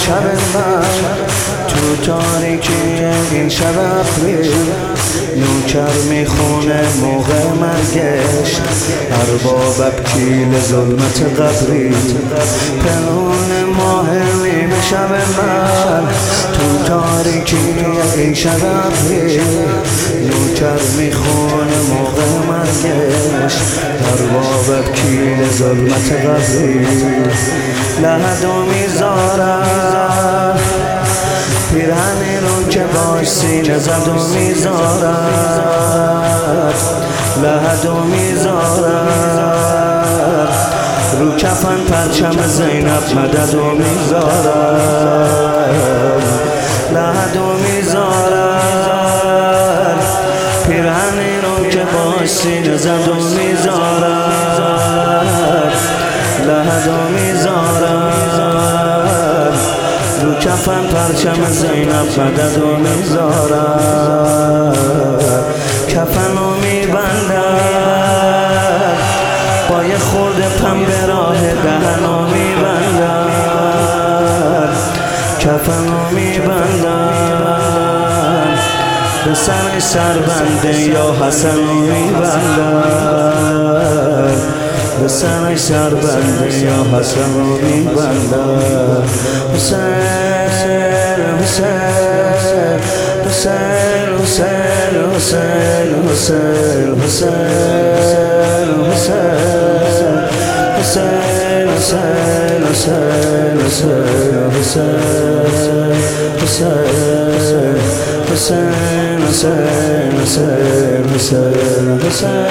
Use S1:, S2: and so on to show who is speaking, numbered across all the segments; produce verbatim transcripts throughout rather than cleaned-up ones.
S1: شب من تو تاریکی این شب ابری نوکر میخونه موقع مرگش ارباب ابکیل ظلمت قبری پنهون ماه نیمه شب من تو تاریکی این شب ابری نوکر میخونه موقع مرگش ارباب ابکیل ظلمت قبری لحد و میذارم پیرهنی رو که باش سینه زد و میذارد لحد و میذارد رو کفن پرچم زینب مدد و میذارد لحد و میذارد پیرهنی رو که باش سینه زد و میذارد لحد و میذارد رو کفن پرچم زینب مدد و میذارد کفن رو میبندد با یه خورده پنبه راه دهن رو میبندد کفن رو میبندد به سر سربنده یا حسن رو میبندد به سر سربنده یا حسن رو میبندد حسین حسین حسین حسین حسین حسین حسین حسین حسین حسین حسین حسین حسین حسین حسین حسین حسین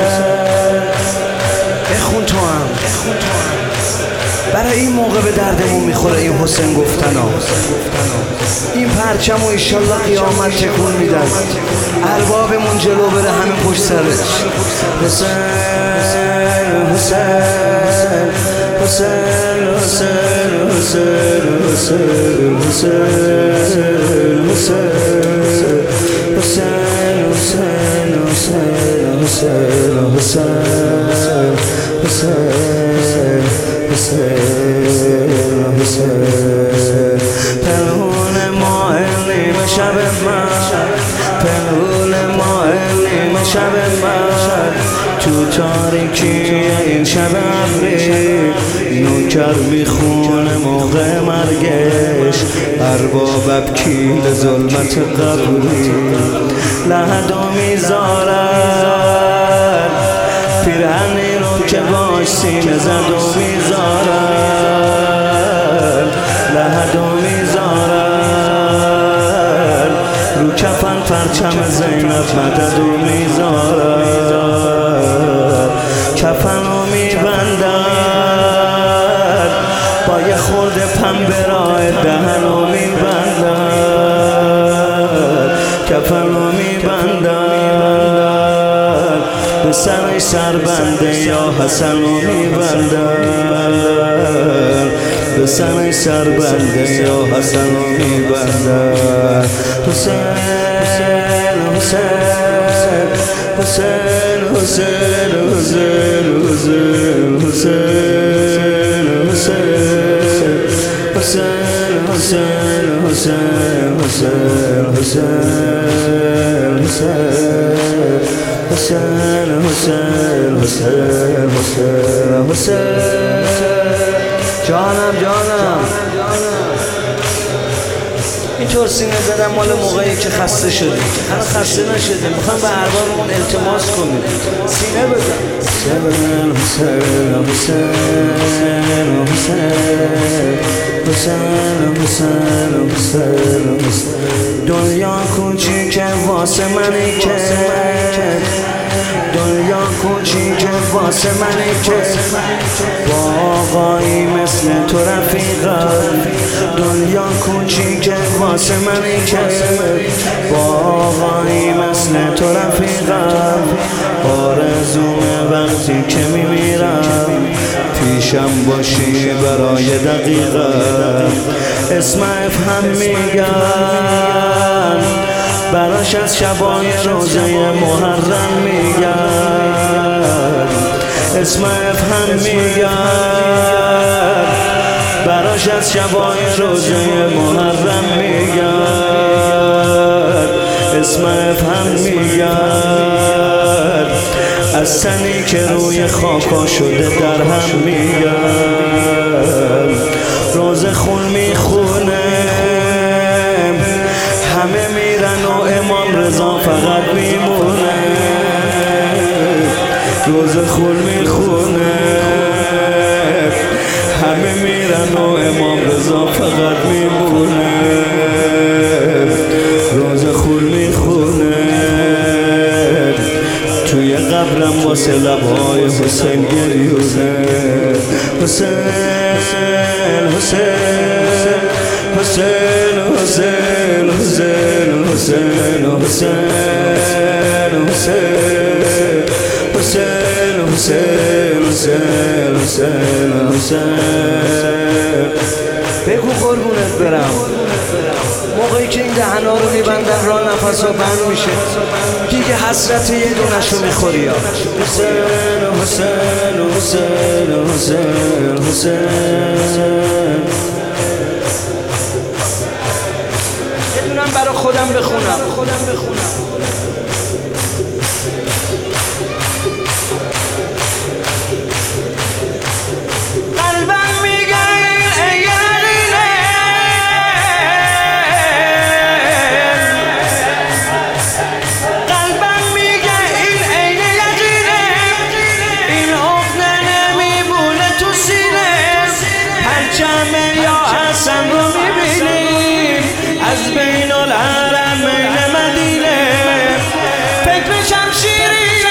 S1: بخون تو هم برای این موقع به دردمون میخوره این حسین گفتن ها این پرچم و ایشالله قیامت تکون میدن اربابمون جلو بره همه پشت سرش حسین حسین حسین حسین حسین حسین حسین حسین حسین حسین حسین حسین حسین حسین حسین پنهون ماه نیمه شب من پنهون ماه نیمه شب من تو تاریکی این شب ابری نوکر میخونه موقع مرگش ارباب ابکیل ظلمت قبری لحد و میذارد پیرهنی رو که باش سینه زد و میذارد لحد و میذارد رو کفن پرچم زینب مدد و میذارد کفن رو میبندد با یه خورده پنبه راه دهن رو میبندد کفن رو میبندد به سر سربنده یا حسن رو میبندد به سر سربنده یا حسن رو میبندد حسین حسین حسین حسین حسین حسین حسین حسین حسین حسین حسین حسین حسین حسین حسین حسین حسین جانم جانم اینطور سینه زدم مال موقعی که خسته شدیم الان خسته نشدیم میخوام به اربابمون التماس کنیم سینه بزن حسین حسین حسین حسین حسین دنیا کوچیکه واسه منی که دنیا کوچیکه واسه منی که با آقایی مثل تو رفیقم دنیا کوچیکه واسه منی که با آقایی مثل تو رفیقم آرزومه وقتی که میمیرم پیشم باشی برای دقیقه اسم افهم میگن براش از شبای روزه محرم میگن اسم افهم میگن براش براش از شبای روزه محرم میگرد، اسم افهم میگرد، از تنی که روی خاکا شده در هم میگرد. روزه خون میخونه همه میرن و امام رضا فقط میمونه. روزه خون میخونه همه میرن و امام رضا فقط میمونه. روزه خون میخونه توی قبرم واسه لبهای حسین گریونه. حسین حسین حسین حسین حسین حسین حسین حسین حسین حسین حسین حسین. بگو قربونت برم موقعی که این دهنا رو میبندن را نفس رو بند میشه دیگه حسرت یه دونشو میخوری یا حسین حسین حسین حسین حسین. یه دونم برا خودم بخونم خودم بخونم. از بین الحرمین مدینه فکر به شمشیرینه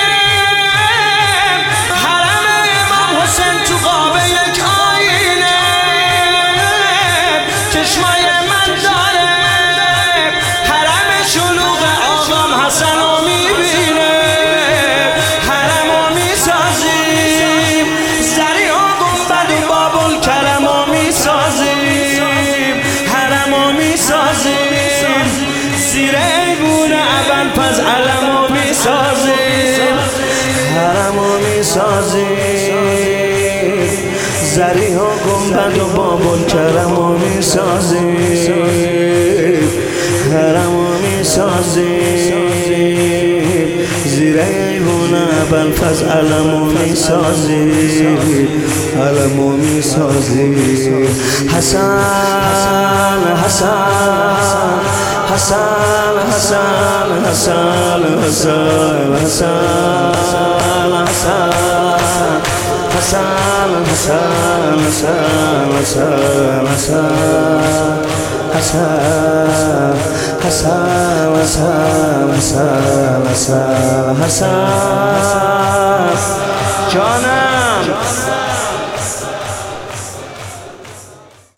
S1: حرم امام حسین تو قاب یک آینه چشمای من داره حرم شلوغ آقام حسن رو میبینه. حرم رو میسازیم زری و گنبد و بابل کرم رو میسازیم. حرم رو میسازیم زیر ایوون ابوالفضل علم رو میسازیم. حرم رو میسازیم زری ها گنبد و بابل کرم رو میسازیم. حرم رو میسازیم زیر ایوون ابوالفضل علم رو میسازیم. علم رو میسازیم. حسن حسن حسن حسن حسن حسن حسن حسن حسن حسن حسن حسن حسن حسن حسن حسن جانم